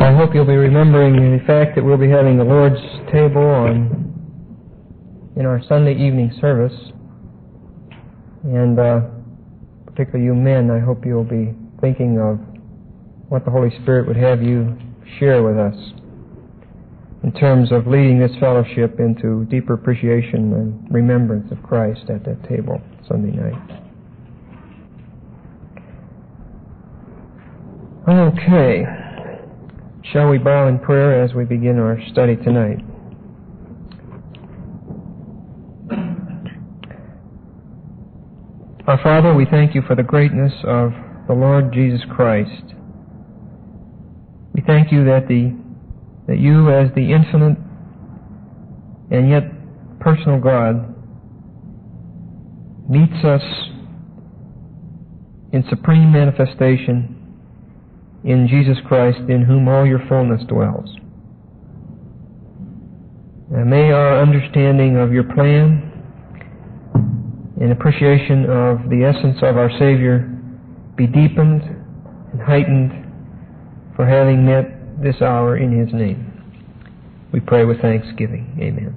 I hope you'll be remembering the fact that we'll be having the Lord's table in our Sunday evening service. And particularly you men, I hope you'll be thinking of what the Holy Spirit would have you share with us in terms of leading this fellowship into deeper appreciation and remembrance of Christ at that table Sunday night. Okay. Shall we bow in prayer as we begin our study tonight? Our Father, we thank you for the greatness of the Lord Jesus Christ. We thank you that you, as the infinite and yet personal God, meets us in supreme manifestation in Jesus Christ, in whom all your fullness dwells. And may our understanding of your plan and appreciation of the essence of our Savior be deepened and heightened for having met this hour in His name. We pray with thanksgiving. Amen.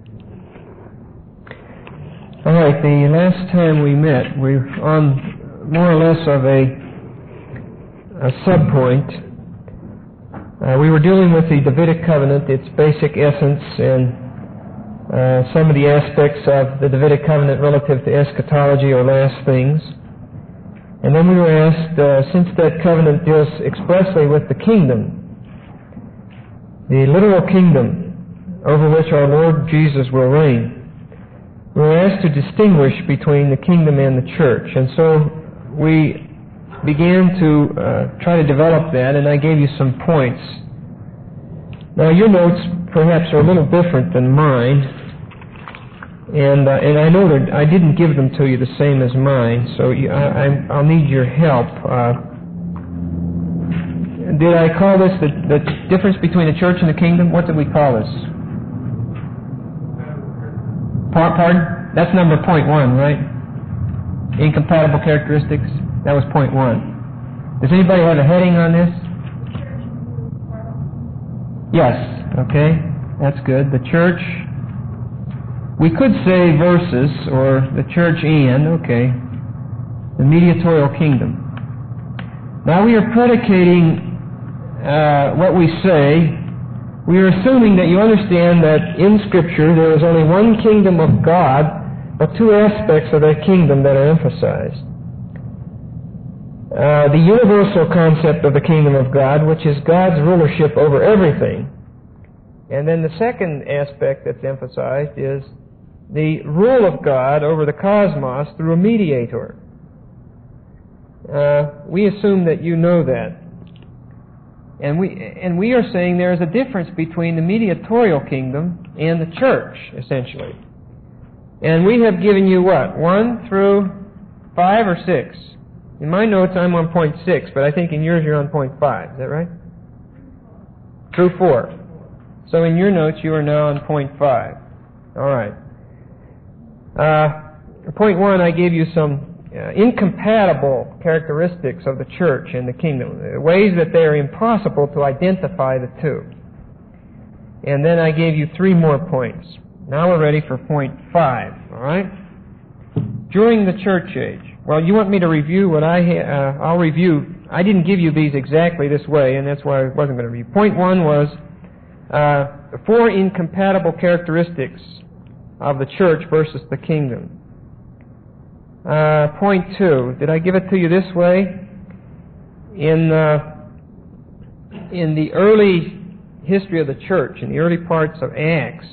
All right, the last time we met, we were on more or less of a sub-point. We were dealing with the Davidic covenant, its basic essence, and some of the aspects of the Davidic covenant relative to eschatology or last things. And then we were asked, since that covenant deals expressly with the kingdom, the literal kingdom over which our Lord Jesus will reign, we were asked to distinguish between the kingdom and the church. And so we began to try to develop that, and I gave you some points. Now, your notes perhaps are a little different than mine, and I know that I didn't give them to you the same as mine, so I'll need your help. Did I call this the difference between the church and the kingdom? What did we call this? Pardon? That's number .1, right? Incompatible characteristics. That was point 1. Does anybody have a heading on this? Yes. Okay. That's good. The church. We could say versus, or the church and, okay, the mediatorial kingdom. Now we are predicating what we say. We are assuming that you understand that in Scripture there is only one kingdom of God, but two aspects of that kingdom that are emphasized. The universal concept of the kingdom of God, which is God's rulership over everything. And then the second aspect that's emphasized is the rule of God over the cosmos through a mediator. We assume that you know that. And we are saying there is a difference between the mediatorial kingdom and the church, essentially. And we have given you what? 1 through 5 or 6? In my notes, I'm on point 6, but I think in yours you're on point 5. Is that right? Through 4. So in your notes, you are now on point 5. All right. Point 1, I gave you some incompatible characteristics of the church and the kingdom, ways that they are impossible to identify the two. And then I gave you 3 more points. Now we're ready for point 5. All right? During the church age. Well, you want me to review what I'll review. I didn't give you these exactly this way, and that's why I wasn't going to review. Point 1 was 4 incompatible characteristics of the church versus the kingdom. Point 2, did I give it to you this way? In the early history of the church, in the early parts of Acts,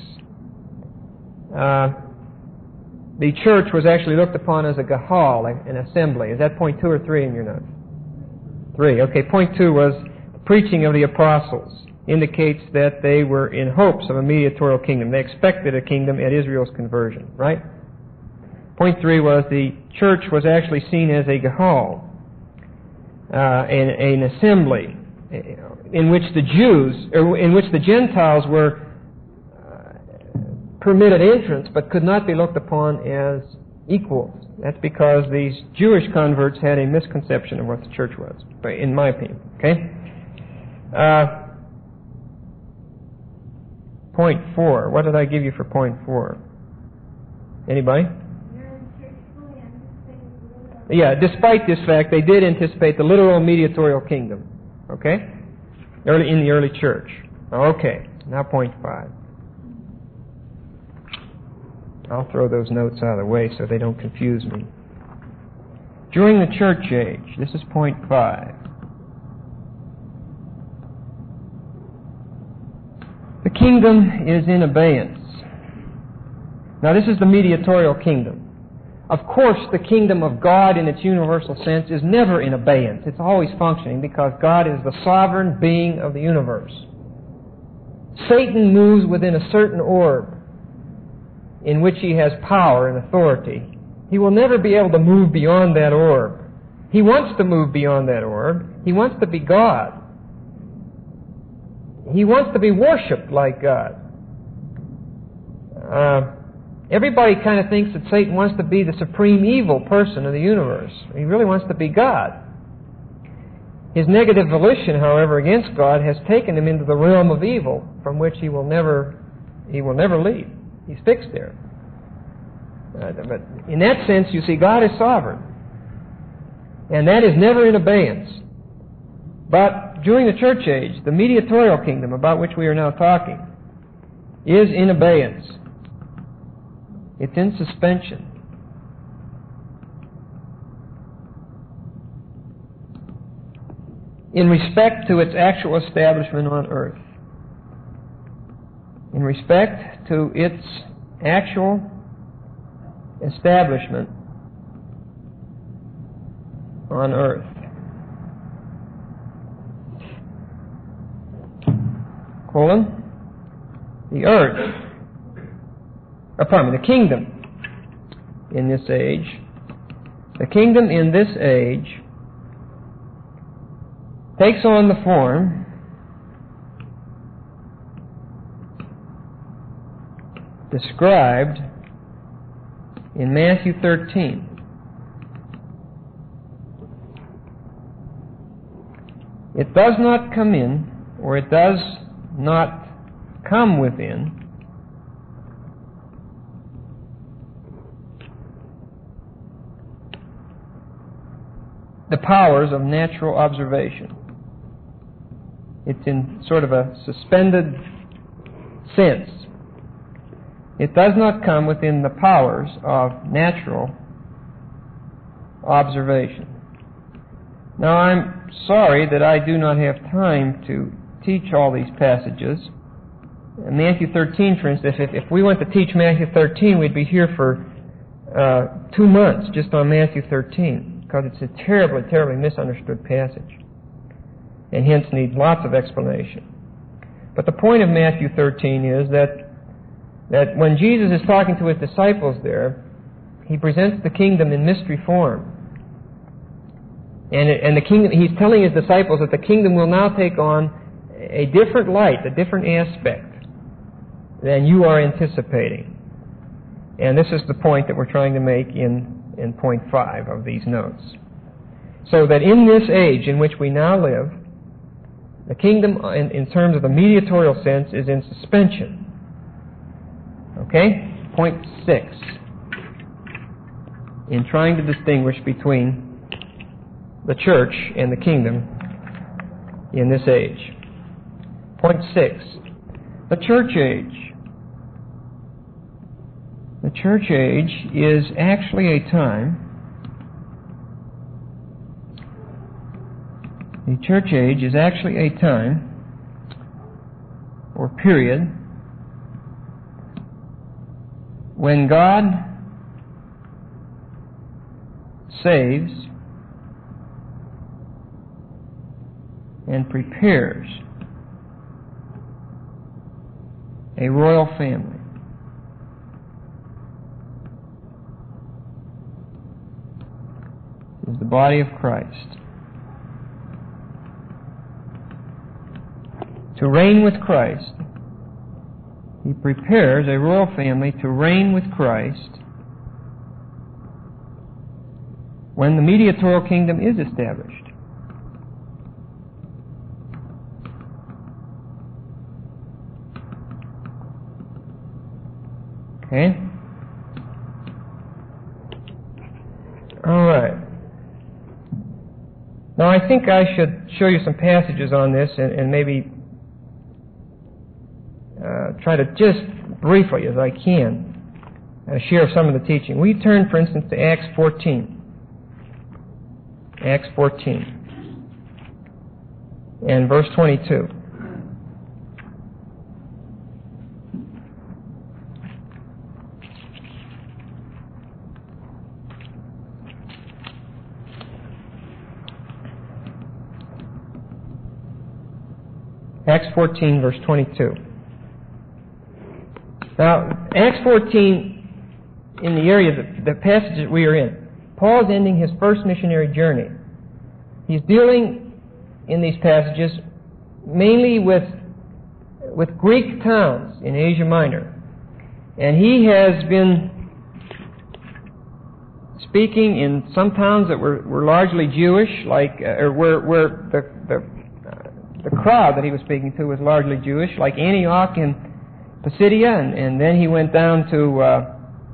the church was actually looked upon as a gahal, an assembly. Is that point 2 or 3 in your notes? 3. Okay, point 2 was the preaching of the apostles. Indicates that they were in hopes of a mediatorial kingdom. They expected a kingdom at Israel's conversion, right? Point 3 was the church was actually seen as a gahal, an assembly in which the Jews, or in which the Gentiles were permitted entrance, but could not be looked upon as equals. That's because these Jewish converts had a misconception of what the church was, in my opinion. Okay. Point 4. What did I give you for point 4? Anybody? Yeah, despite this fact, they did anticipate the literal mediatorial kingdom. Okay? In the early church. Okay, now point 5. I'll throw those notes out of the way so they don't confuse me. During the church age, this is point 5. The kingdom is in abeyance. Now this is the mediatorial kingdom. Of course, the kingdom of God in its universal sense is never in abeyance. It's always functioning because God is the sovereign being of the universe. Satan moves within a certain orb in which he has power and authority. He will never be able to move beyond that orb. He wants to move beyond that orb. He wants to be God. He wants to be worshipped like God. Everybody kind of thinks that Satan wants to be the supreme evil person of the universe. He really wants to be God. His negative volition, however, against God has taken him into the realm of evil from which he will never leave. He's fixed there. But in that sense, you see, God is sovereign. And that is never in abeyance. But during the church age, the mediatorial kingdom about which we are now talking is in abeyance. It's in suspension. In respect to its actual establishment on earth. In respect to its actual establishment on earth. The earth, the kingdom in this age. The kingdom in this age takes on the form described in Matthew 13. It does not come in, or it does not come within the powers of natural observation. It's in sort of a suspended sense. It does not come within the powers of natural observation. Now, I'm sorry that I do not have time to teach all these passages. Matthew 13, for instance, if we went to teach Matthew 13, we'd be here for 2 months just on Matthew 13, because it's a terribly, terribly misunderstood passage, and hence needs lots of explanation. But the point of Matthew 13 is that when Jesus is talking to his disciples there, he presents the kingdom in mystery form. And the kingdom, he's telling his disciples that the kingdom will now take on a different light, a different aspect than you are anticipating. And this is the point that we're trying to make in point 5 of these notes. So that in this age in which we now live, the kingdom, in terms of the mediatorial sense, is in suspension. Okay? Point 6. In trying to distinguish between the church and the kingdom in this age. Point 6. The church age. The church age is actually a time. The church age is actually a time or period when God saves and prepares a royal family. This is the body of Christ. To reign with Christ. He prepares a royal family to reign with Christ when the mediatorial kingdom is established. Okay? All right. Now, I think I should show you some passages on this and maybe try to just briefly, as I can, share some of the teaching. We turn, for instance, to Acts 14. Acts 14 and verse 22. Acts 14, verse 22. Now, Acts 14, in the area, the passage that we are in, Paul's ending his first missionary journey. He's dealing in these passages mainly with Greek towns in Asia Minor. And he has been speaking in some towns that were largely Jewish, like where the crowd that he was speaking to was largely Jewish, like Antioch in Pisidia, and then he went down to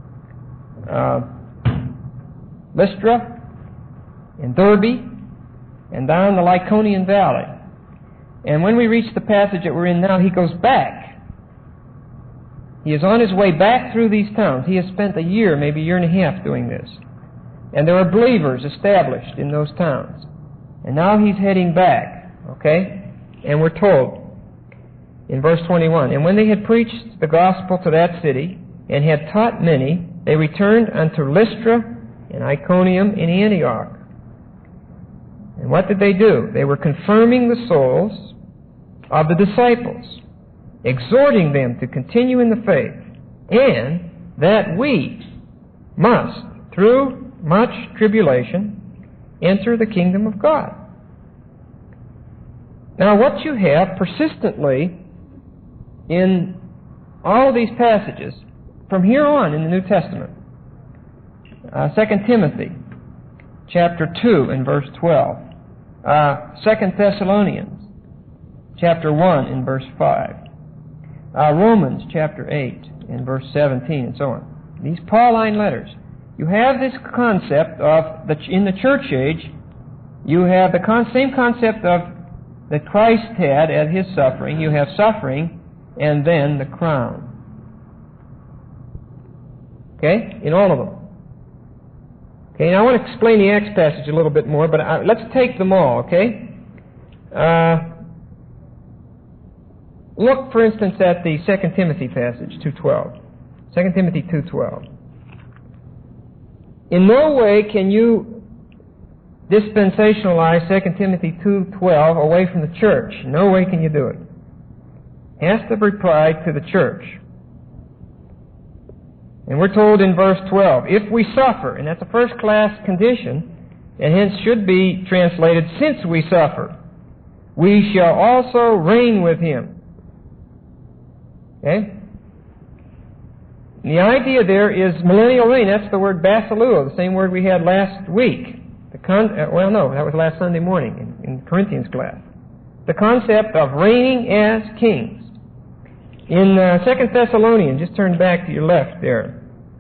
Lystra and Derbe and down the Lycaonian Valley. And when we reach the passage that we're in now, he goes back. He is on his way back through these towns. He has spent a year, maybe a year and a half doing this. And there are believers established in those towns. And now he's heading back, okay? And we're told in verse 21, "And when they had preached the gospel to that city, and had taught many, they returned unto Lystra and Iconium and Antioch." And what did they do? They were confirming the souls of the disciples, exhorting them to continue in the faith, and that we must, through much tribulation, enter the kingdom of God. Now, what you have persistently in all of these passages, from here on in the New Testament, 2 Timothy chapter 2 and verse 12, 2 Thessalonians chapter 1 and verse 5, Romans chapter 8 and verse 17, and so on. These Pauline letters. You have this concept of, in the church age, you have the same concept of that Christ had at His suffering. You have suffering and then the crown. Okay? In all of them. Okay, now I want to explain the Acts passage a little bit more, but let's take them all, okay? Look, for instance, at the 2 Timothy passage, 2:12. 2 Timothy 2:12. In no way can you dispensationalize 2 Timothy 2:12 away from the church. No way can you do it. It has to be applied to the church. And we're told in verse 12, if we suffer, and that's a first-class condition, and hence should be translated, since we suffer, we shall also reign with Him. Okay? The idea there is millennial reign. That's the word basiluo, the same word we had last week. Well, no, that was last Sunday morning in Corinthians class. The concept of reigning as kings. In 2 Thessalonians, just turn back to your left there.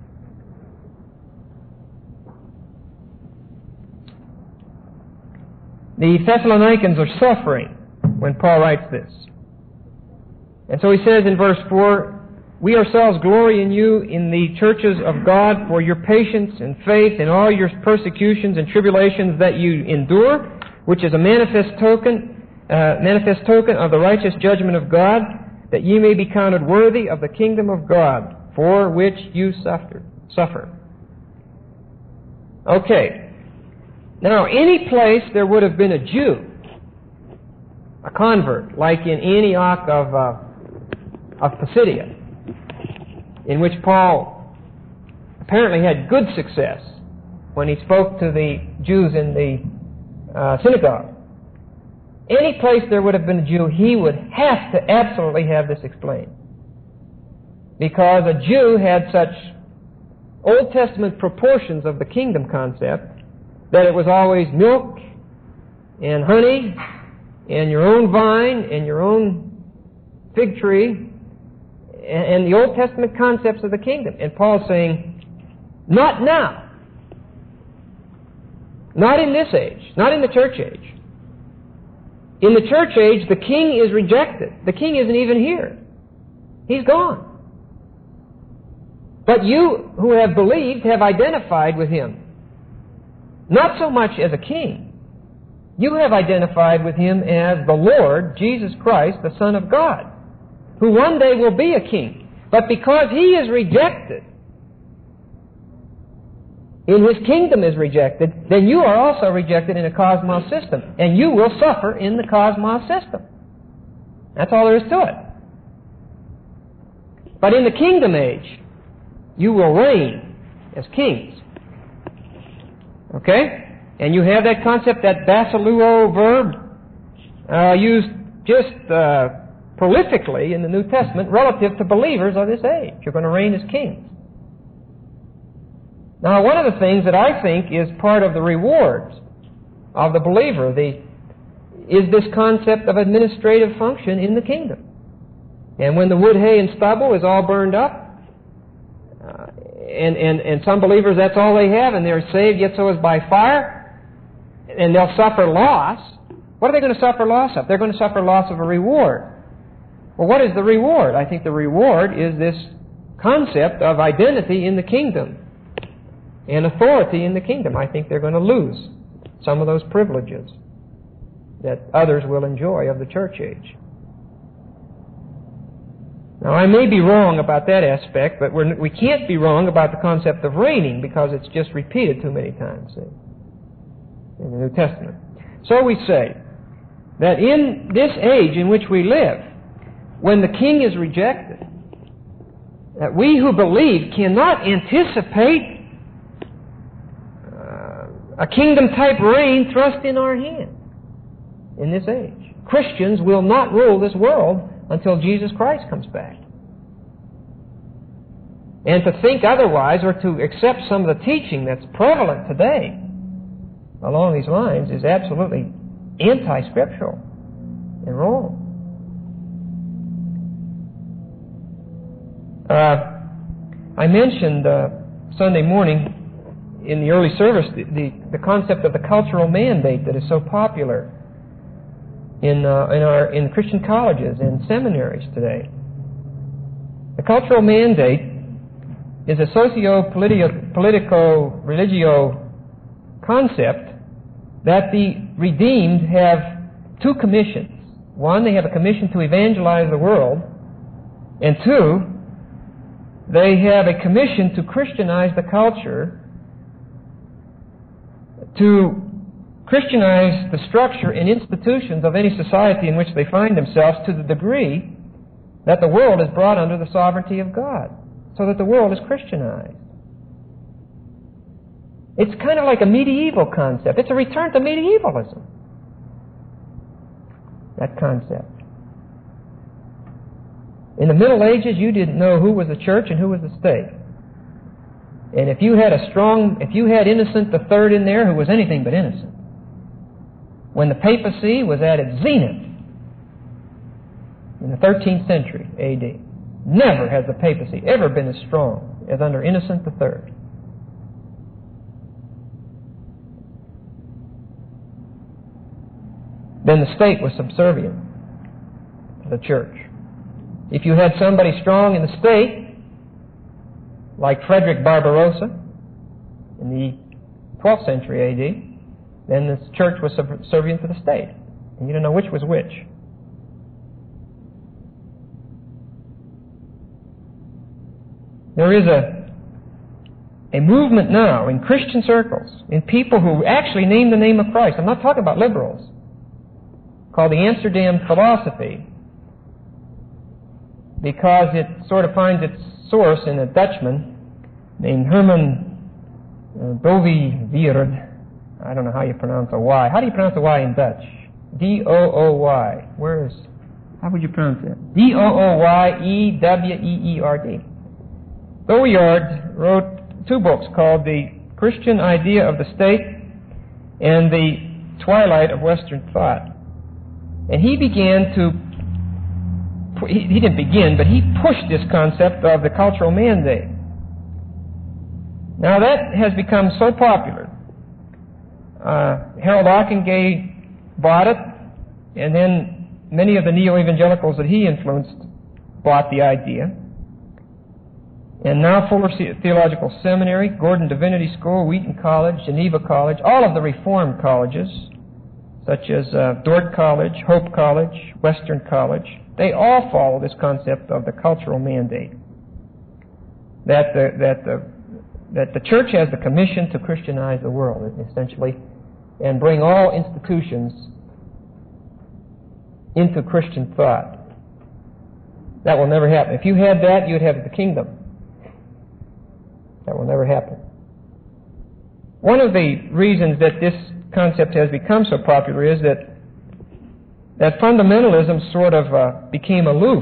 The Thessalonians are suffering when Paul writes this. And so he says in verse 4, we ourselves glory in you in the churches of God for your patience and faith in all your persecutions and tribulations that you endure, which is a manifest token of the righteous judgment of God, that ye may be counted worthy of the kingdom of God, for which you suffer. Okay. Now, any place there would have been a Jew, a convert, like in Antioch of Pisidia, in which Paul apparently had good success when he spoke to the Jews in the synagogue. Any place there would have been a Jew, he would have to absolutely have this explained. Because a Jew had such Old Testament proportions of the kingdom concept that it was always milk and honey and your own vine and your own fig tree and the Old Testament concepts of the kingdom. And Paul's saying, not now. Not in this age. Not in the church age. In the church age, the king is rejected. The king isn't even here. He's gone. But you who have believed have identified with him. Not so much as a king. You have identified with him as the Lord, Jesus Christ, the Son of God, who one day will be a king. But because he is rejected, and his kingdom is rejected, then you are also rejected in a cosmos system, and you will suffer in the cosmos system. That's all there is to it. But in the kingdom age, you will reign as kings. Okay? And you have that concept, that basiluo verb, used just prolifically in the New Testament relative to believers of this age. You're going to reign as kings. Now, one of the things that I think is part of the rewards of the believer is this concept of administrative function in the kingdom. And when the wood, hay, and stubble is all burned up, and some believers, that's all they have, and they're saved, yet so is by fire, and they'll suffer loss. What are they going to suffer loss of? They're going to suffer loss of a reward. Well, what is the reward? I think the reward is this concept of identity in the kingdom and authority in the kingdom. I think they're going to lose some of those privileges that others will enjoy of the church age. Now, I may be wrong about that aspect, but we can't be wrong about the concept of reigning, because it's just repeated too many times, see, in the New Testament. So we say that in this age in which we live, when the king is rejected, that we who believe cannot anticipate a kingdom-type reign thrust in our hand in this age. Christians will not rule this world until Jesus Christ comes back. And to think otherwise, or to accept some of the teaching that's prevalent today along these lines, is absolutely anti-scriptural and wrong. I mentioned Sunday morning in the early service the concept of the cultural mandate that is so popular in Christian colleges and seminaries today. The cultural mandate is a socio-politico-religio concept that the redeemed have two commissions. One, they have a commission to evangelize the world, and two, they have a commission to Christianize the culture, to Christianize the structure and institutions of any society in which they find themselves, to the degree that the world is brought under the sovereignty of God, so that the world is Christianized. It's kind of like a medieval concept. It's a return to medievalism, that concept. In the Middle Ages, you didn't know who was the church and who was the state. And if you had Innocent III in there, who was anything but innocent, when the papacy was at its zenith in the 13th century A.D., never has the papacy ever been as strong as under Innocent III. Then the state was subservient to the church. If you had somebody strong in the state, like Frederick Barbarossa in the 12th century A.D., then the church was subservient to the state. And you don't know which was which. There is a movement now in Christian circles, in people who actually name the name of Christ. I'm not talking about liberals, called the Amsterdam philosophy, because it sort of finds its source in a Dutchman named Herman Dooyeweerd. I don't know how you pronounce a Y. How do you pronounce a Y in Dutch? D-O-O-Y. How would you pronounce that? D-O-O-Y-E-W-E-E-R-D. Dooyeweerd wrote two books called The Christian Idea of the State and The Twilight of Western Thought. And he began to he didn't begin, but he pushed this concept of the cultural mandate. Now that has become so popular. Harold Ockenga bought it, and then many of the neo-evangelicals that he influenced bought the idea. And now Fuller Theological Seminary, Gordon Divinity School, Wheaton College, Geneva College, all of the Reformed colleges, such as Dordt College, Hope College, Western College, they all follow this concept of the cultural mandate. That the church has the commission to Christianize the world, essentially, and bring all institutions into Christian thought. That will never happen. If you had that, you'd have the kingdom. That will never happen. One of the reasons that this concept has become so popular is that fundamentalism sort of became aloof.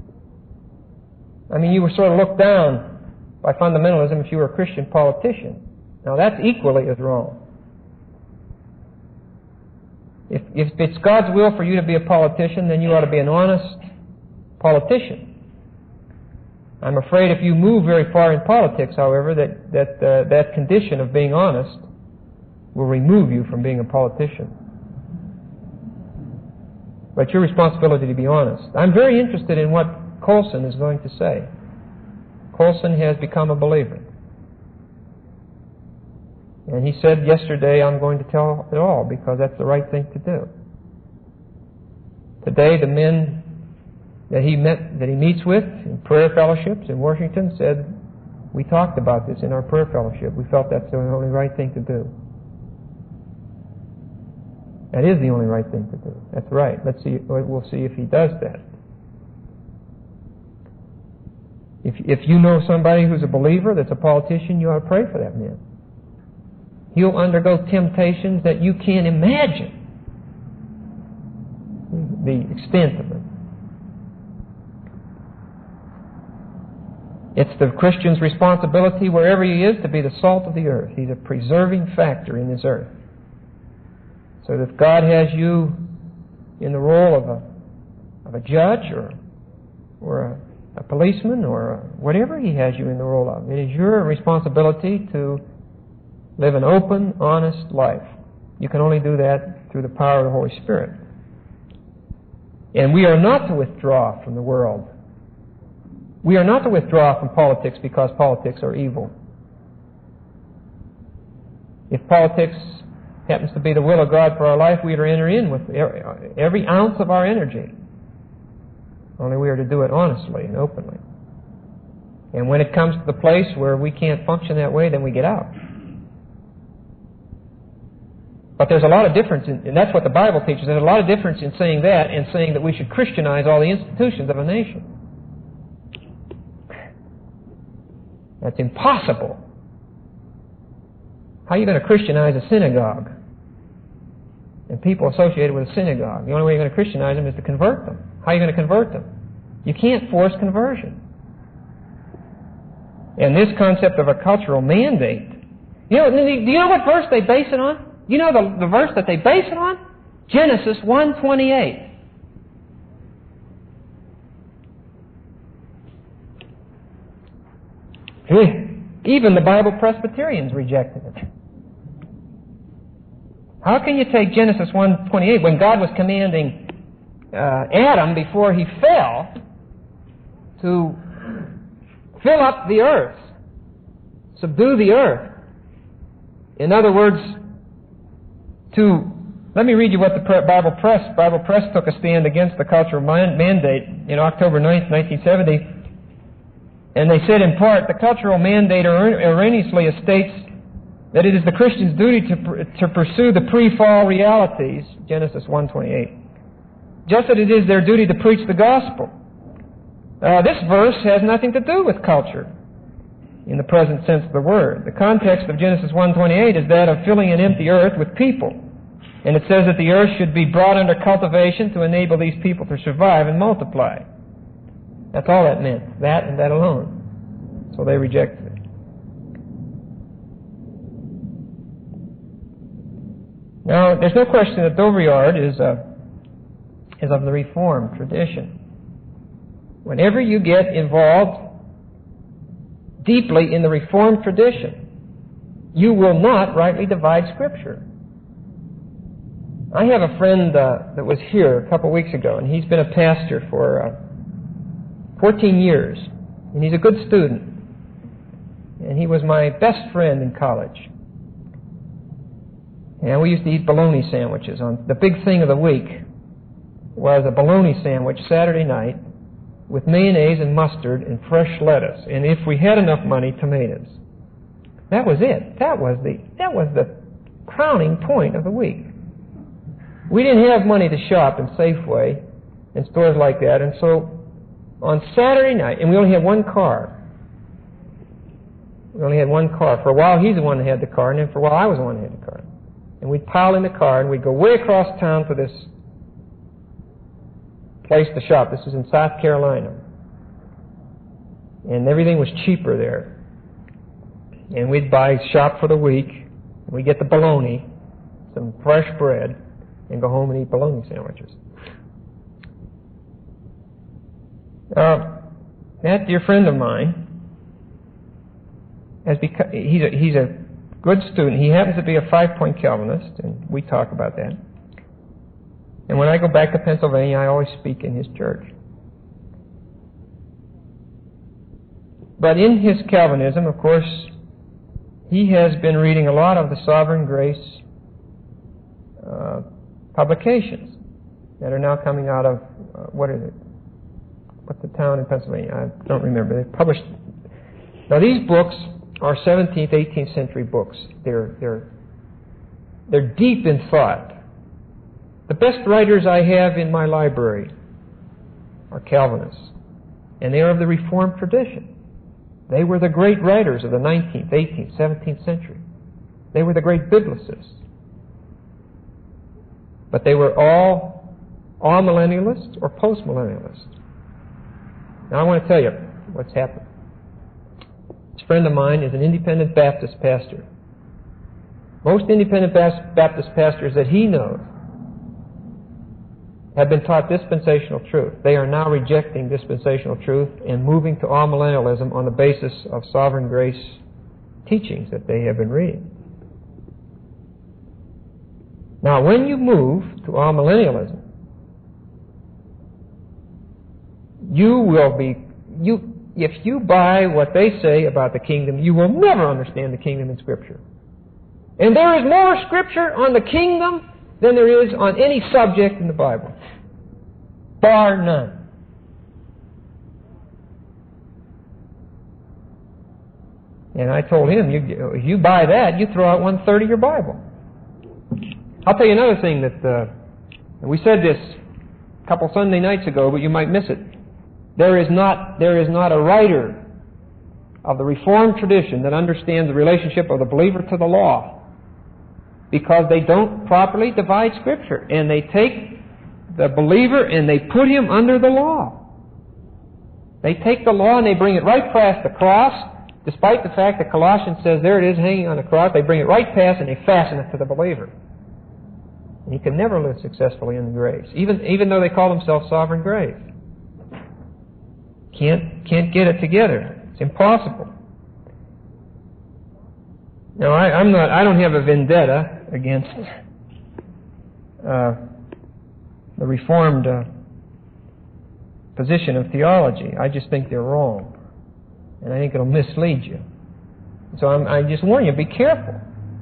I mean, you were sort of looked down by fundamentalism if you were a Christian politician. Now, that's equally as wrong. If it's God's will for you to be a politician, then you ought to be an honest politician. I'm afraid if you move very far in politics, however, that condition of being honest will remove you from being a politician. But it's your responsibility to be honest. I'm very interested in what Colson is going to say. Colson has become a believer. And he said yesterday, I'm going to tell it all because that's the right thing to do. Today, the men that he meets with in prayer fellowships in Washington said, we talked about this in our prayer fellowship. We felt that's the only right thing to do. That is the only right thing to do. That's right. We'll see if he does that. If you know somebody who's a believer that's a politician, you ought to pray for that man. He'll undergo temptations that you can't imagine the extent of them. It's the Christian's responsibility wherever he is to be the salt of the earth. He's a preserving factor in this earth. So that if God has you in the role of a judge or a policeman or whatever he has you in the role of, it is your responsibility to live an open, honest life. You can only do that through the power of the Holy Spirit. And we are not to withdraw from the world. We are not to withdraw from politics because politics are evil. If politics happens to be the will of God for our life, we are to enter in with every ounce of our energy. Only we are to do it honestly and openly. And when it comes to the place where we can't function that way, then we get out. But there's a lot of difference, and that's what the Bible teaches. There's a lot of difference in saying that and saying that we should Christianize all the institutions of a nation. That's impossible. How are you going to Christianize a synagogue and people associated with a synagogue? The only way you're going to Christianize them is to convert them. How are you going to convert them? You can't force conversion. And this concept of a cultural mandate, do you know what verse they base it on? You know the verse that they base it on? Genesis 1:28. Even the Bible Presbyterians rejected it. How can you take Genesis 1:28 when God was commanding Adam before he fell to fill up the earth, subdue the earth? In other words, let me read you what the Bible Press took a stand against the cultural mandate in October 9th, 1970. And they said, in part, the cultural mandate erroneously states that it is the Christian's duty to pursue the pre-fall realities, Genesis 1:28, just as it is their duty to preach the gospel. This verse has nothing to do with culture in the present sense of the word. The context of Genesis 1:28 is that of filling an empty earth with people. And it says that the earth should be brought under cultivation to enable these people to survive and multiply. That's all that meant, that and that alone. So they rejected it. Now, there's no question that Doveyard is of the Reformed tradition. whenever you get involved deeply in the Reformed tradition, you will not rightly divide Scripture. I have a friend that was here a couple weeks ago, and he's been a pastor for 14 years, and he's a good student. And he was my best friend in college. And we used to eat bologna sandwiches. The big thing of the week was a bologna sandwich Saturday night with mayonnaise and mustard and fresh lettuce. And if we had enough money, tomatoes. That was it. That was the crowning point of the week. We didn't have money to shop in Safeway and stores like that, and so on Saturday night, and we only had one car. We only had one car. For a while, he's the one that had the car, and then for a while, I was the one that had the car. And we'd pile in the car, and we'd go way across town to this place to shop. This was in South Carolina. And everything was cheaper there. And we'd shop for the week, and we'd get the bologna, some fresh bread, and go home and eat bologna sandwiches. That dear friend of mine, he's a good student. He happens to be a 5-point Calvinist, and we talk about that. And when I go back to Pennsylvania, I always speak in his church. But in his Calvinism, of course, he has been reading a lot of the Sovereign Grace publications that are now coming out of, what is it? What's the town in Pennsylvania? I don't remember. They published. Now these books are 17th, 18th century books. They're deep in thought. The best writers I have in my library are Calvinists, and they are of the Reformed tradition. They were the great writers of the 19th, 18th, 17th century. They were the great biblicists. But they were all millennialists or post-millennialists. Now I want to tell you what's happened. This friend of mine is an independent Baptist pastor. Most independent Baptist pastors that he knows have been taught dispensational truth. They are now rejecting dispensational truth and moving to amillennialism on the basis of sovereign grace teachings that they have been reading. Now, when you move to amillennialism, if you buy what they say about the kingdom, you will never understand the kingdom in Scripture. And there is more Scripture on the kingdom than there is on any subject in the Bible. Bar none. And I told him, if you buy that, you throw out 1/3 of your Bible. I'll tell you another thing that, we said this a couple Sunday nights ago, but you might miss it. There is not a writer of the Reformed tradition that understands the relationship of the believer to the law, because they don't properly divide Scripture, and they take the believer and they put him under the law. They take the law and they bring it right past the cross, despite the fact that Colossians says there it is hanging on the cross. They bring it right past and they fasten it to the believer. And he can never live successfully in the grace, even though they call themselves sovereign grace. Can't get it together. It's impossible. Now, I don't have a vendetta against the Reformed position of theology. I just think they're wrong, and I think it'll mislead you. So I just warn you: be careful.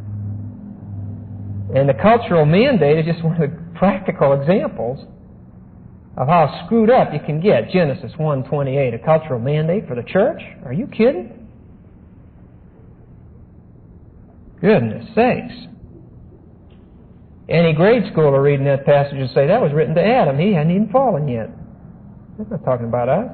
And the cultural mandate is just one of the practical examples of how screwed up you can get. Genesis 1:28, a cultural mandate for the church? Are you kidding? Goodness sakes. Any grade schooler reading that passage would say that was written to Adam. He hadn't even fallen yet. That's not talking about us.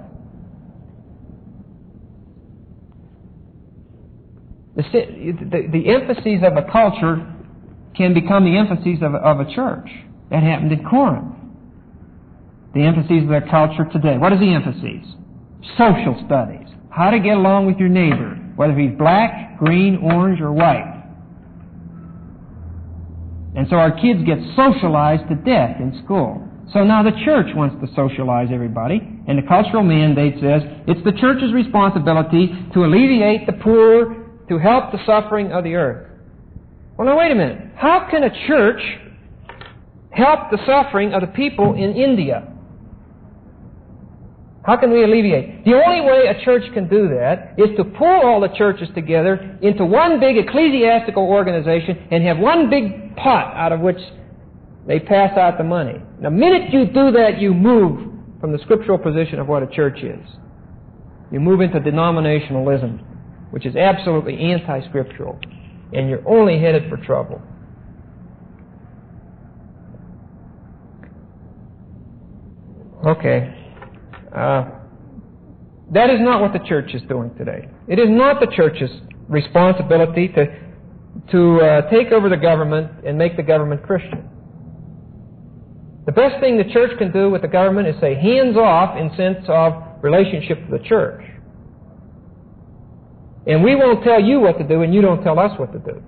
The emphases of a culture can become the emphases of a church. That happened in Corinth. The emphases of their culture today. What is the emphasis? Social studies. How to get along with your neighbor, whether he's black, green, orange, or white. And so our kids get socialized to death in school. So now the church wants to socialize everybody, and the cultural mandate says it's the church's responsibility to alleviate the poor, to help the suffering of the earth. Well, now wait a minute. How can a church help the suffering of the people in India? How can we alleviate? The only way a church can do that is to pull all the churches together into one big ecclesiastical organization and have one big pot out of which they pass out the money. The minute you do that, you move from the scriptural position of what a church is. You move into denominationalism, which is absolutely anti-scriptural, and you're only headed for trouble. Okay. That is not what the church is doing today. It is not the church's responsibility to take over the government and make the government Christian. The best thing the church can do with the government is say, hands off in sense of relationship to the church. And we won't tell you what to do, and you don't tell us what to do.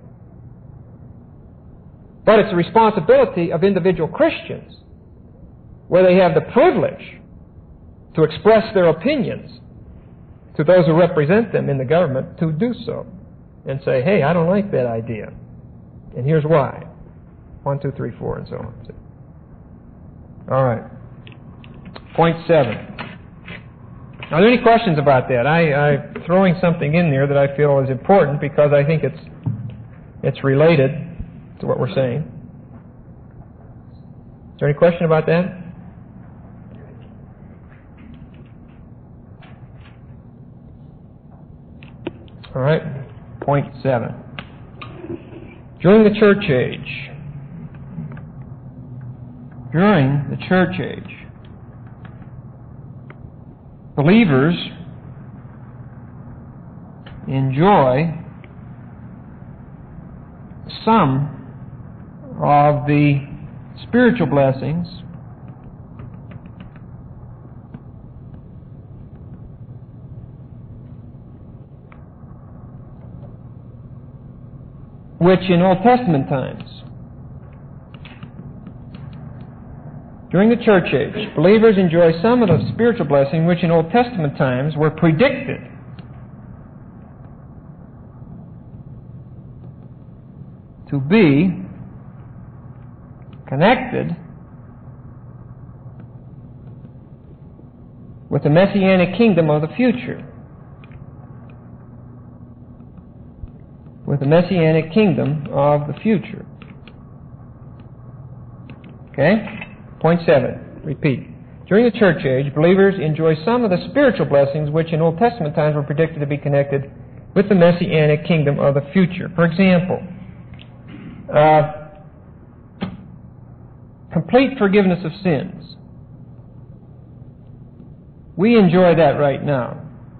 But it's the responsibility of individual Christians, where they have the privilege to express their opinions to those who represent them in the government, to do so and say, hey, I don't like that idea, and here's why. 1, 2, 3, 4, and so on. All right. Point 7. Are there any questions about that? I'm throwing something in there that I feel is important because I think it's related to what we're saying. Is there any question about that? All right, point 7. During the church age, believers enjoy some of the spiritual blessings which in Old Testament times, during the church age, believers enjoy some of the spiritual blessing which in Old Testament times were predicted to be connected with the Messianic kingdom of the future. With the Messianic kingdom of the future. Okay? Point 7. Repeat. During the church age, believers enjoy some of the spiritual blessings which in Old Testament times were predicted to be connected with the Messianic kingdom of the future. For example, complete forgiveness of sins. We enjoy that right now.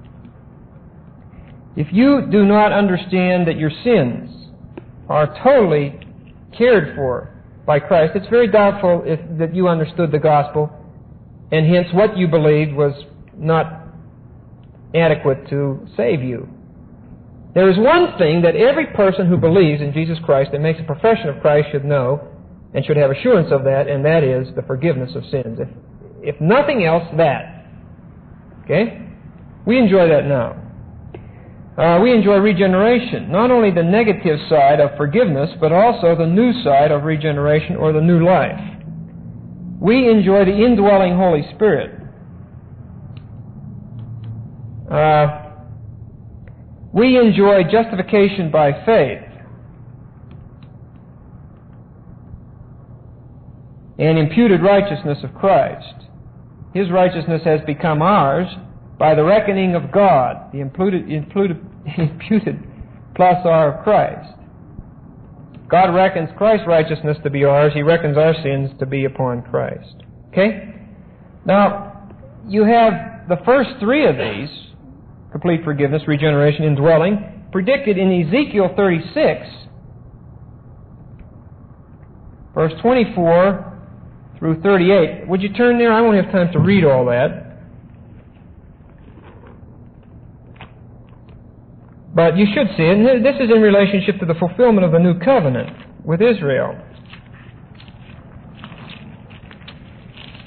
If you do not understand that your sins are totally cared for by Christ, it's very doubtful that you understood the gospel, and hence what you believed was not adequate to save you. There is one thing that every person who believes in Jesus Christ and makes a profession of Christ should know and should have assurance of that, and that is the forgiveness of sins. If nothing else, that. Okay? We enjoy that now. We enjoy regeneration, not only the negative side of forgiveness, but also the new side of regeneration or the new life. We enjoy the indwelling Holy Spirit. We enjoy justification by faith and imputed righteousness of Christ. His righteousness has become ours by the reckoning of God, the imputed plus our of Christ. God reckons Christ's righteousness to be ours. He reckons our sins to be upon Christ. Okay? Now, you have the first three of these, complete forgiveness, regeneration, indwelling, predicted in Ezekiel 36, verse 24 through 38. Would you turn there? I won't have time to read all that. But you should see it. And this is in relationship to the fulfillment of the new covenant with Israel.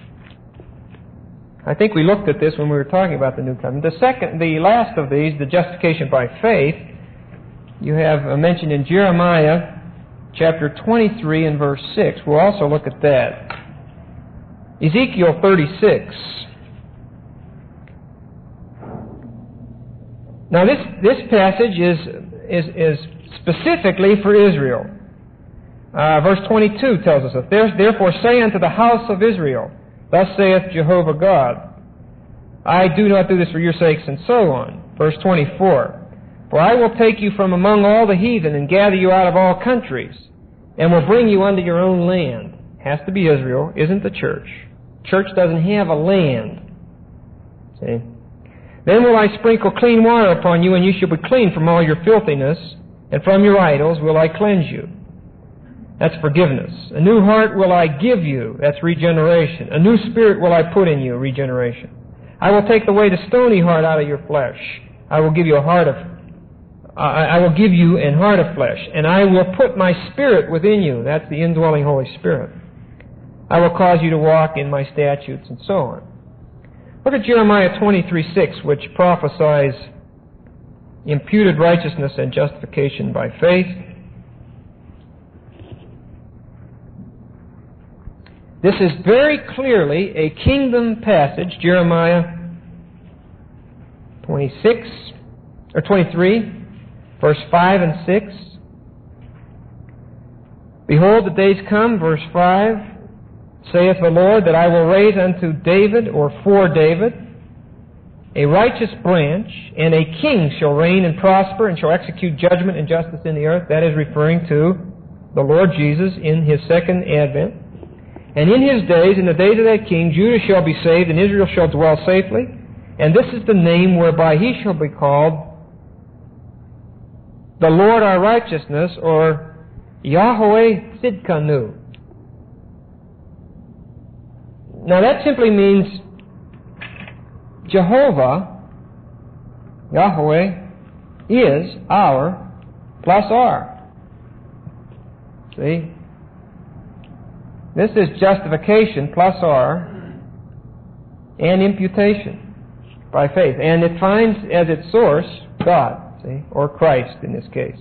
I think we looked at this when we were talking about the New Covenant. The last of these, the justification by faith, you have mentioned in Jeremiah chapter 23 and verse 6. We'll also look at that. Ezekiel 36. Now this passage is specifically for Israel. Verse 22 tells us that, "Therefore say unto the house of Israel, Thus saith Jehovah God, I do not do this for your sakes," and so on. Verse 24, "For I will take you from among all the heathen and gather you out of all countries, and will bring you unto your own land." Has to be Israel, isn't the church. Church doesn't have a land. See? "Then will I sprinkle clean water upon you, and you shall be clean from all your filthiness, and from your idols will I cleanse you." That's forgiveness. "A new heart will I give you." That's regeneration. "A new spirit will I put in you." Regeneration. "I will take away the stony heart out of your flesh. I will give you an heart of flesh, and I will put my spirit within you." That's the indwelling Holy Spirit. "I will cause you to walk in my statutes," and so on. Look at Jeremiah 23:6, which prophesies imputed righteousness and justification by faith. This is very clearly a kingdom passage, Jeremiah 23, verse 5 and 6. "Behold, the days come," verse 5, "saith the Lord, that I will raise unto David," or for David, "a righteous branch, and a king shall reign and prosper, and shall execute judgment and justice in the earth." That is referring to the Lord Jesus in His second advent. "And in His days, in the days of that king, Judah shall be saved, and Israel shall dwell safely. And this is the name whereby He shall be called, the Lord our righteousness," or Yahweh Tzidkanu. Now that simply means Jehovah, Yahweh, is our plus our. See? This is justification plus our and imputation by faith. And it finds as its source God, see, or Christ in this case.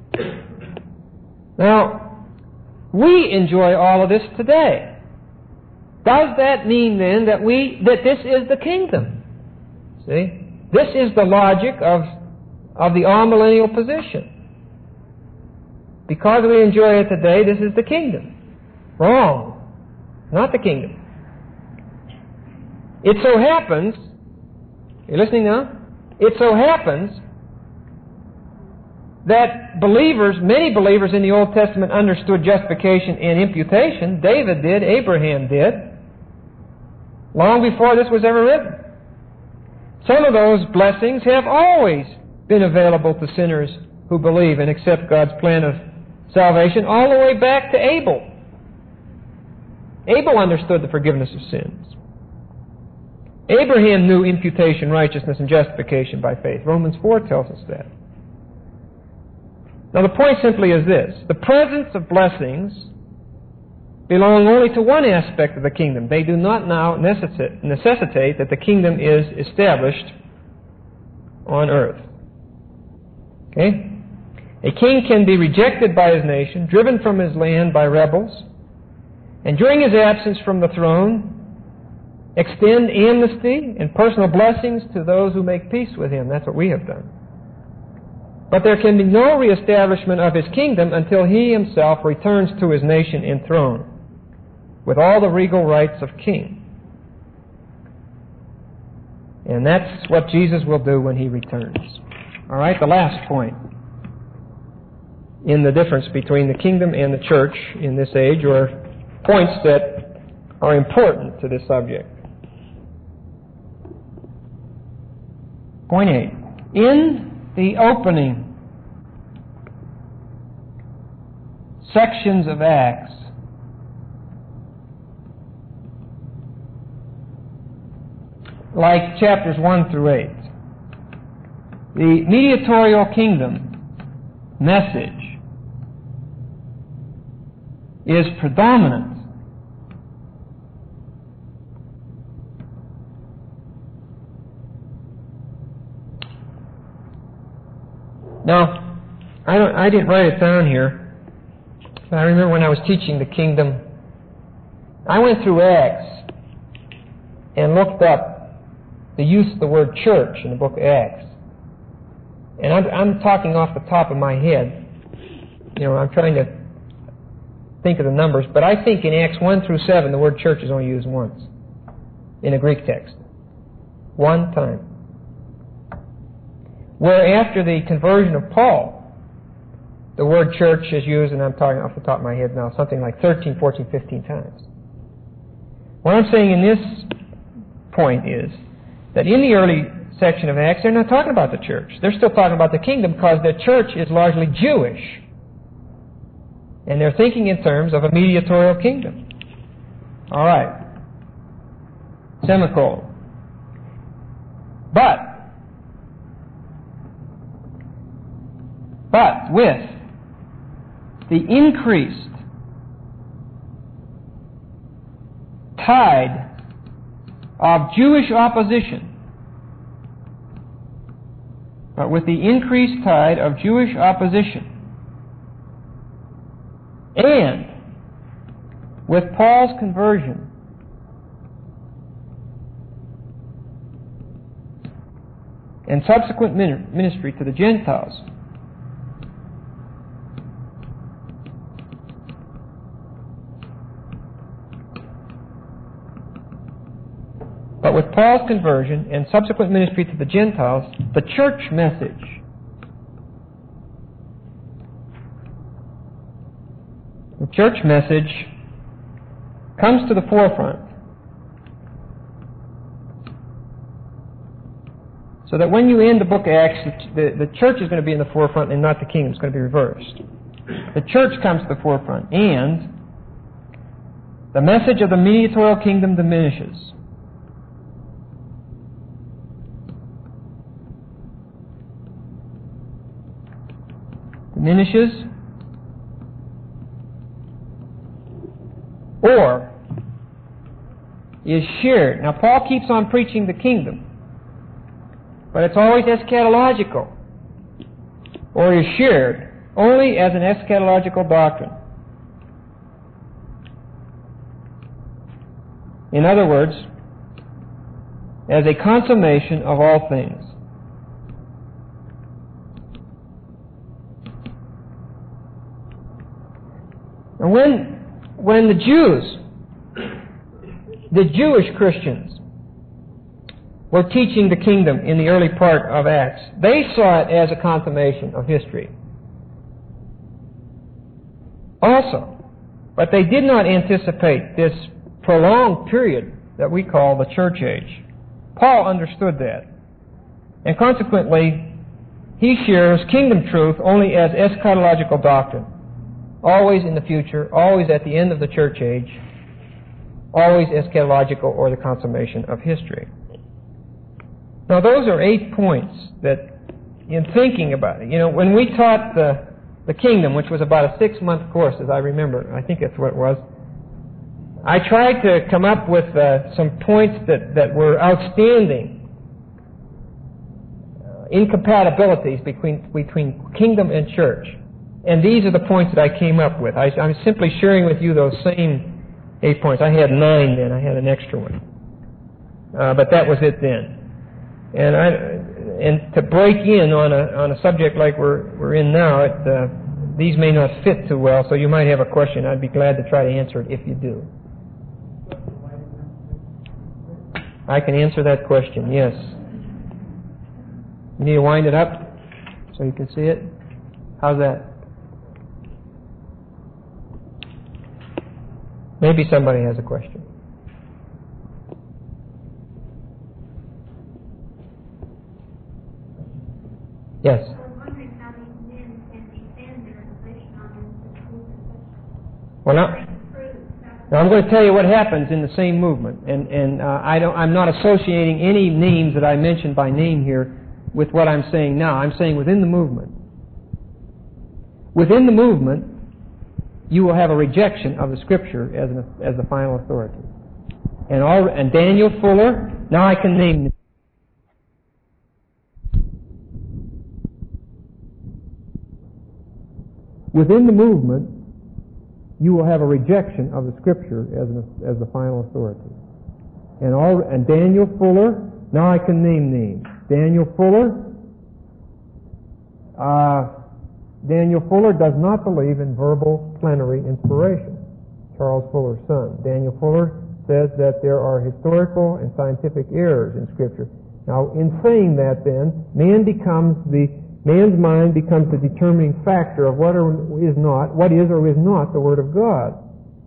Now, we enjoy all of this today. Does that mean then that this is the kingdom? See? This is the logic of the amillennial position. Because we enjoy it today, this is the kingdom. Wrong. Not the kingdom. It so happens, you listening now? It so happens that many believers in the Old Testament understood justification and imputation. David did, Abraham did, long before this was ever written. Some of those blessings have always been available to sinners who believe and accept God's plan of salvation, all the way back to Abel. Abel understood the forgiveness of sins. Abraham knew imputation, righteousness, and justification by faith. Romans 4 tells us that. Now the point simply is this: the presence of blessings belong only to one aspect of the kingdom. They do not now necessitate that the kingdom is established on earth. Okay? A king can be rejected by his nation, driven from his land by rebels, and during his absence from the throne, extend amnesty and personal blessings to those who make peace with him. That's what we have done. But there can be no reestablishment of his kingdom until he himself returns to his nation and throne with all the regal rights of king. And that's what Jesus will do when he returns. All right, the last point in the difference between the kingdom and the church in this age, or points that are important to this subject. Point 8. In the opening sections of Acts, like chapters 1 through 8, the mediatorial kingdom message is predominant. Now, I didn't write it down here, but I remember when I was teaching the kingdom, I went through Acts and looked up the use of the word church in the book of Acts. And I'm talking off the top of my head. I'm trying to think of the numbers, but I think in Acts 1 through 7, the word church is only used once in a Greek text. One time. Where after the conversion of Paul, the word church is used, and I'm talking off the top of my head now, something like 13, 14, 15 times. What I'm saying in this point is that in the early section of Acts, they're not talking about the church. They're still talking about the kingdom because the church is largely Jewish. And they're thinking in terms of a mediatorial kingdom. All right. Semicolon. But with the increased tide of Jewish opposition, and with Paul's conversion, and subsequent ministry to the Gentiles, the church message comes to the forefront. So that when you end the book of Acts, the church is going to be in the forefront and not the kingdom. It's going to be reversed. The church comes to the forefront, and the message of the mediatorial kingdom diminishes. Or is shared. Now, Paul keeps on preaching the kingdom, but it's always eschatological, or is shared only as an eschatological doctrine. In other words, as a consummation of all things. And when the Jews, the Jewish Christians, were teaching the kingdom in the early part of Acts, they saw it as a consummation of history also. But they did not anticipate this prolonged period that we call the church age. Paul understood that. And consequently, he shares kingdom truth only as eschatological doctrine. Always in the future, always at the end of the church age, always eschatological or the consummation of history. Now those are 8 points that, in thinking about it, when we taught the kingdom, which was about a 6-month course, as I remember, I think that's what it was, I tried to come up with some points that were outstanding incompatibilities between kingdom and church. And these are the points that I came up with. I'm simply sharing with you those same 8 points. I had 9 then. I had an extra one. But that was it then. And to break in on a subject like we're in now, these may not fit too well, so you might have a question. I'd be glad to try to answer it if you do. I can answer that question, yes. You need to wind it up so you can see it? How's that? Maybe somebody has a question. Yes? I'm wondering how these men can defend their position on this. Well, now I'm going to tell you what happens in the same movement, and I'm not associating any names that I mentioned by name here with what I'm saying now. I'm saying within the movement. Within the movement, you will have a rejection of the Scripture as the final authority. And Daniel Fuller, now I can name within the movement, you will have a rejection of the Scripture as the final authority. And Daniel Fuller, now I can name names. Daniel Fuller does not believe in verbal plenary inspiration. Charles Fuller's son. Daniel Fuller says that there are historical and scientific errors in Scripture. Now, in saying that, then, man's mind becomes the determining factor of what is or is not the Word of God.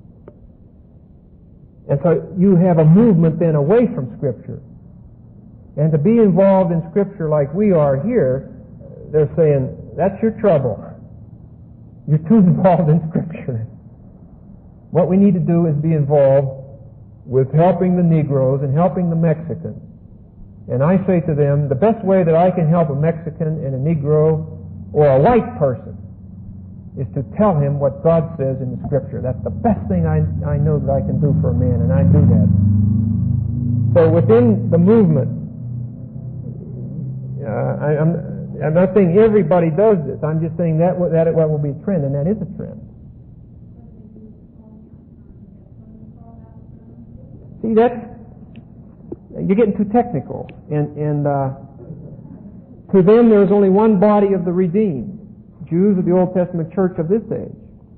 And so you have a movement then away from Scripture. And to be involved in Scripture like we are here, they're saying, that's your trouble. You're too involved in Scripture. What we need to do is be involved with helping the Negroes and helping the Mexicans. And I say to them, the best way that I can help a Mexican and a Negro or a white person is to tell him what God says in the Scripture. That's the best thing I know that I can do for a man, and I do that. So within the movement, I'm not saying everybody does this. I'm just saying that will be a trend, and that is a trend. See, you're getting too technical. And to them there is only one body of the redeemed, Jews of the Old Testament church of this age.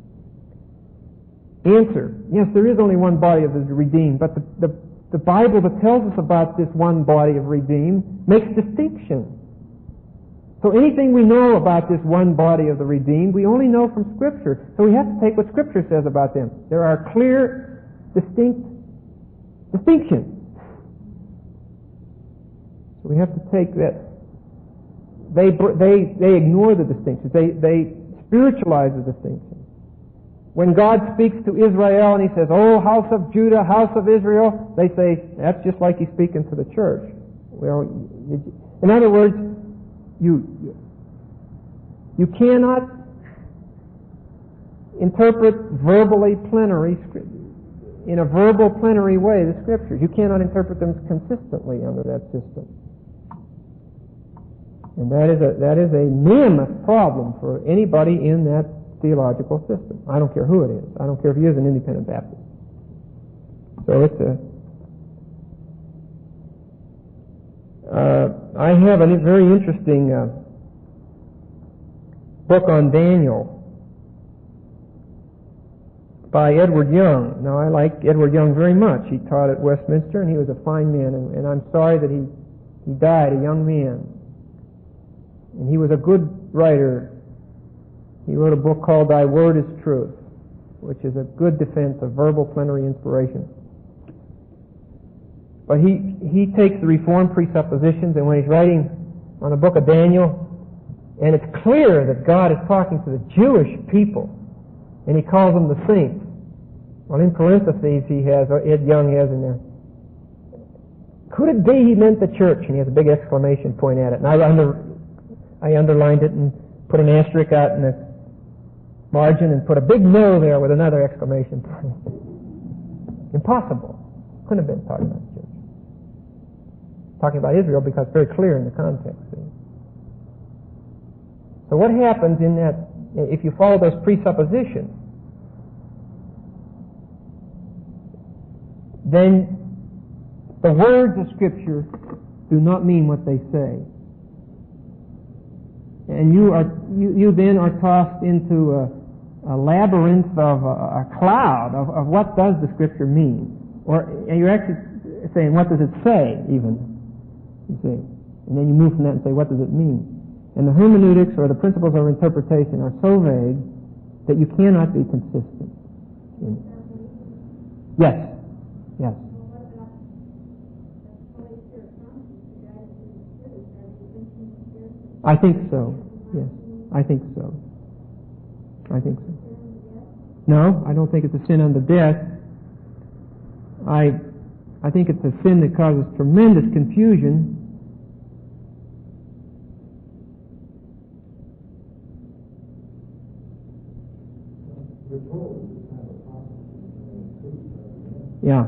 Answer, yes, there is only one body of the redeemed, but the Bible that tells us about this one body of redeemed makes distinction. So anything we know about this one body of the redeemed, we only know from Scripture. So we have to take what Scripture says about them. There are clear, distinct distinctions. So we have to take that. They ignore the distinctions. They spiritualize the distinctions. When God speaks to Israel and He says, "Oh, house of Judah, house of Israel," they say, that's just like He's speaking to the church. Well, in other words, you cannot interpret verbally plenary in a verbal plenary way the Scriptures. You cannot interpret them consistently under that system. And that is a mammoth problem for anybody in that theological system. I don't care who it is. I don't care if he is an independent Baptist. So it's I have a very interesting book on Daniel by Edward Young. Now, I like Edward Young very much. He taught at Westminster, and he was a fine man, and I'm sorry that he died a young man. And he was a good writer. He wrote a book called Thy Word is Truth, which is a good defense of verbal plenary inspiration. But he takes the Reformed presuppositions, and when he's writing on the book of Daniel, and it's clear that God is talking to the Jewish people, and he calls them the saints. Well, in parentheses, Ed Young has in there, could it be he meant the church? And he has a big exclamation point at it. And I underlined it and put an asterisk out in the margin and put a big no there with another exclamation point. Impossible. Couldn't have been talking about the church. Talking about Israel because it's very clear in the context. See? So what happens in that, if you follow those presuppositions, then the words of Scripture do not mean what they say. And you then are tossed into a labyrinth of a cloud of what does the Scripture mean. And you're actually saying, what does it say, even? You see. And then you move from that and say, what does it mean? And the hermeneutics, or the principles of interpretation, are so vague that you cannot be consistent. Yes. Yes. I think so. Yes. I think so. I think so. No, I don't think it's a sin unto death. I think it's a sin that causes tremendous confusion. Yeah.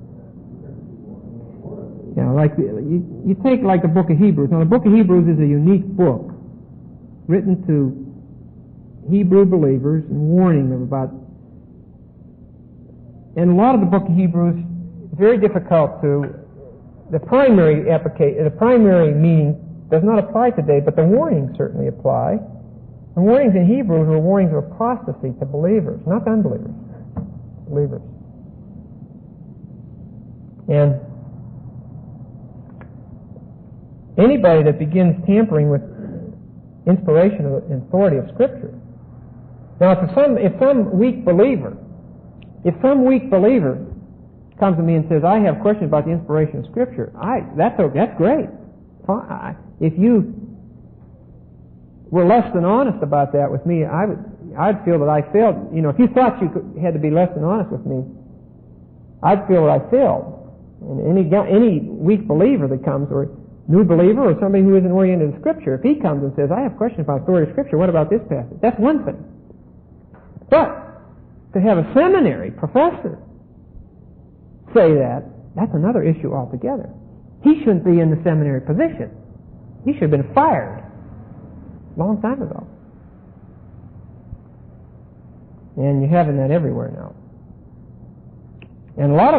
Yeah, like you take like the book of Hebrews. Now, the book of Hebrews is a unique book, written to Hebrew believers and warning them about. And a lot of the book of Hebrews is very difficult to. The primary meaning does not apply today, but the warnings certainly apply. The warnings in Hebrews were warnings of apostasy to believers, not to unbelievers. Believers. And anybody that begins tampering with inspiration and authority of Scripture. Now, if some weak believer comes to me and says, "I have questions about the inspiration of Scripture," that's great. If you were less than honest about that with me, I'd feel that I failed. If you thought you had to be less than honest with me, I'd feel that I failed. And any weak believer that comes, or new believer, or somebody who isn't oriented in Scripture, if he comes and says, "I have questions about authority of Scripture, what about this passage?" That's one thing. But to have a seminary professor say that's another issue altogether. He shouldn't be in the seminary position. He should have been fired a long time ago. And you're having that everywhere now. And a lot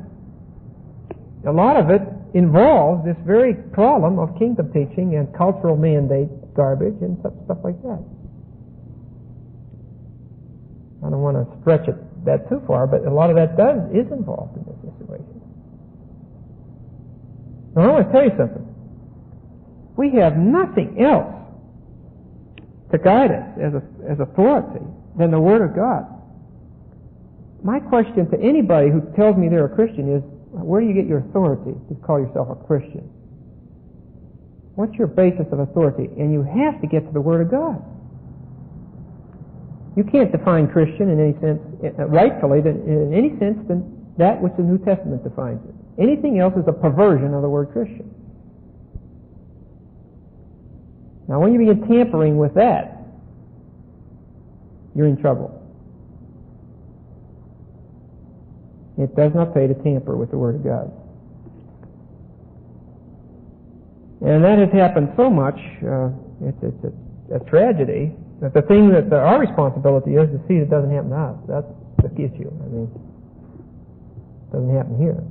of it involves this very problem of kingdom teaching and cultural mandate garbage and stuff like that. I don't want to stretch that too far, but a lot of that is involved in this situation. Now, I want to tell you something. We have nothing else to guide us as authority than the Word of God. My question to anybody who tells me they're a Christian is, where do you get your authority to call yourself a Christian? What's your basis of authority? And you have to get to the Word of God. You can't define Christian in any sense, rightfully, in any sense than that which the New Testament defines it. Anything else is a perversion of the word Christian. Now, when you begin tampering with that, you're in trouble. It does not pay to tamper with the Word of God. And that has happened so much, it's a tragedy, that the thing that our responsibility is to see that it doesn't happen to us. That's the issue. It doesn't happen here.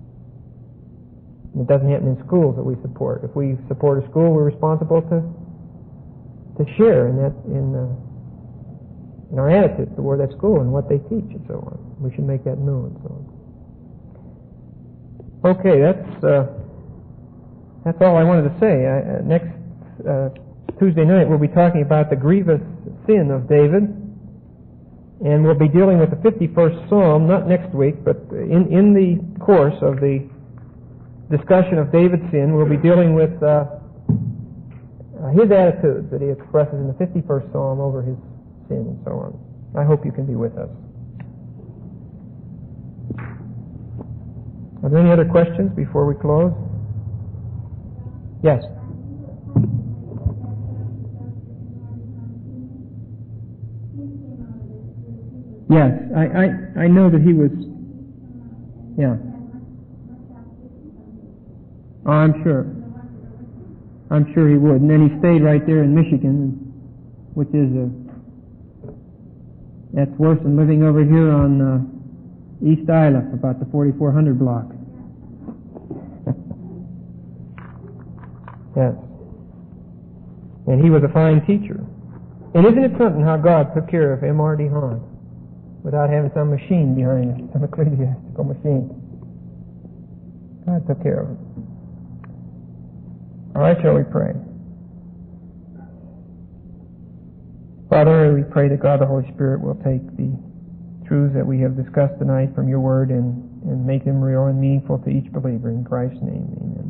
It doesn't happen in schools that we support. If we support a school, we're responsible to share in our attitude toward that school and what they teach and so on. We should make that known. So, okay, that's all I wanted to say. Next Tuesday night we'll be talking about the grievous sin of David, and we'll be dealing with the 51st Psalm, not next week, but in the course of the discussion of David's sin, we'll be dealing with his attitudes that he expresses in the 51st Psalm over his sin and so on. I hope you can be with us. Are there any other questions before we close? Yes. Yes, I know that he was. Yeah. Oh, I'm sure he would. And then he stayed right there in Michigan, which is that's worse than living over here on East Isla, about the 4400 block. Yes. And he was a fine teacher. And isn't it something how God took care of M.R.D. Hahn without having some machine behind it, some ecclesiastical machine? God took care of him. All right, shall we pray? Father, we pray that God the Holy Spirit will take the truths that we have discussed tonight from your word and make them real and meaningful to each believer. In Christ's name, amen.